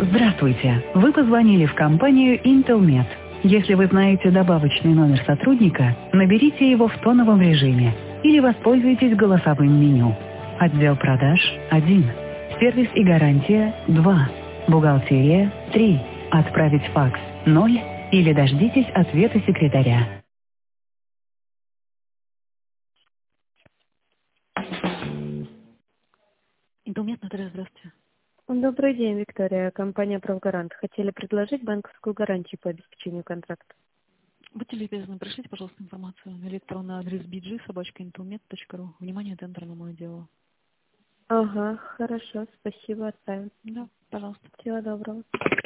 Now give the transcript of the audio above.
Здравствуйте! Вы позвонили в компанию Intelmet. Если вы знаете добавочный номер сотрудника, наберите его в тоновом режиме или воспользуйтесь голосовым меню. Отдел продаж 1, сервис и гарантия 2, бухгалтерия 3, отправить факс 0 или дождитесь ответа секретаря. Intelmet, Наталья, здравствуйте. Добрый день, Виктория. Компания «Правгарант». Хотели предложить банковскую гарантию по обеспечению контракта. Будьте любезны, пришлите, пожалуйста, информацию на электронный адрес bg@intelmet.ru. Внимание, тендерному отделу. Ага, хорошо, спасибо, отправим. Да, пожалуйста. Всего доброго.